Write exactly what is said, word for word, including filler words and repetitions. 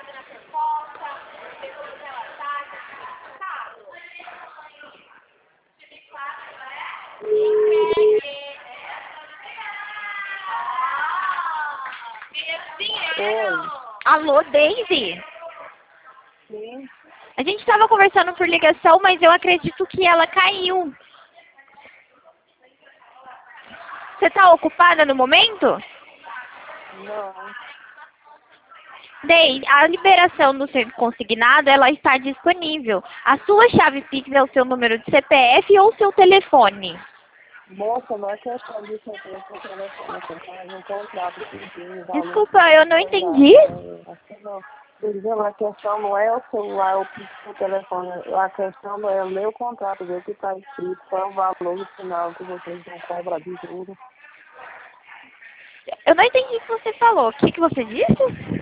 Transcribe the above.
Oi. Alô, Daisy? Sim. A gente estava conversando por ligação, mas eu acredito que ela caiu. Você está ocupada no momento? Não. Dei, a liberação do seu consignado, ela está disponível. A sua chave Pix é o seu número de C P F ou seu telefone? Moça, não é questão de você ter o telefone, você faz um contrato pedindo valor. Desculpa, eu não entendi. Não. Dizendo, a questão não é o celular, o Pix, o telefone. A questão não é o meu contrato, ver o que está escrito, qual é o valor no final que vocês vão cobrar de juros. Eu não entendi o que você falou. O que, que você disse?